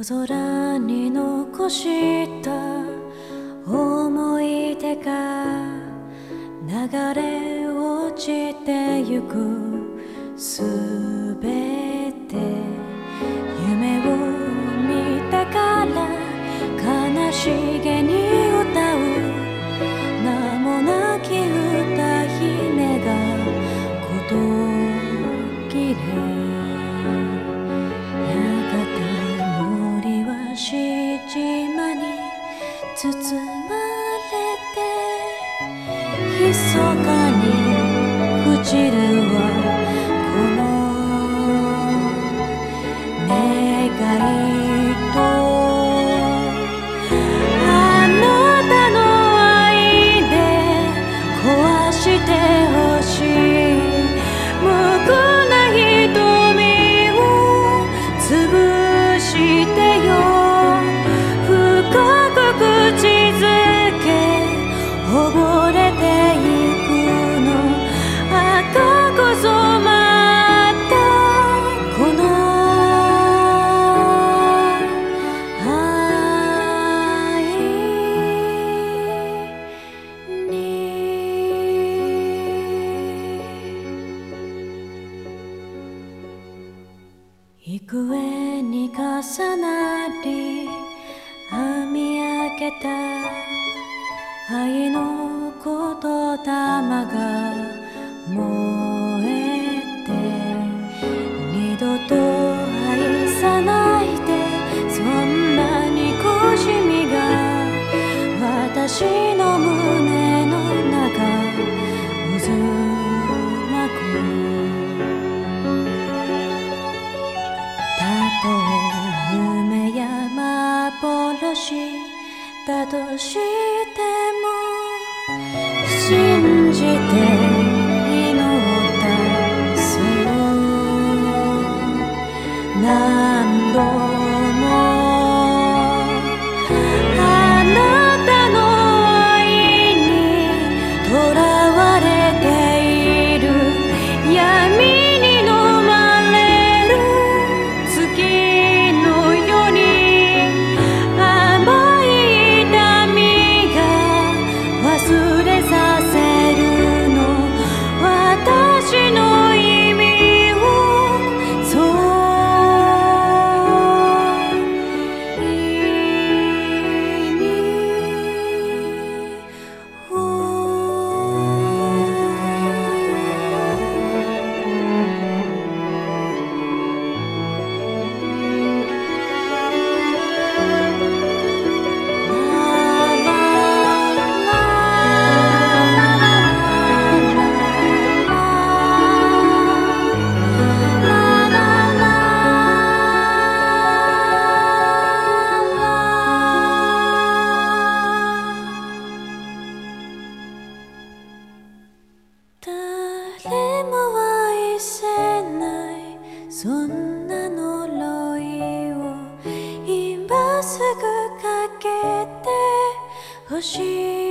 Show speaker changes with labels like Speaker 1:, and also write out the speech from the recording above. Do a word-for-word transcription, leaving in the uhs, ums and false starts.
Speaker 1: 夜空に残した思い出が流れ落ちてゆくすべて夢を見たから悲しげに歌う名もなき歌姫がこときれやがて森はしじまに包まれて密かに朽ちるはこの願いとあなたの愛で壊してほしい無垢な瞳を潰してよ深く口づけ溺れてゆくの赤く染まったこの愛に幾重に重なり編み上げた愛の言霊が燃えて二度と愛さないでそんなに苦しみが私の胸の中渦巻くたとえ夢や幻だとしても信じて祈ったそう何度もあなたの愛にとらわれている闇に飲まれる月のように甘い痛みが忘れさせるの私の意味をそう意味誰も愛せないそんな呪いを今すぐかけてほしい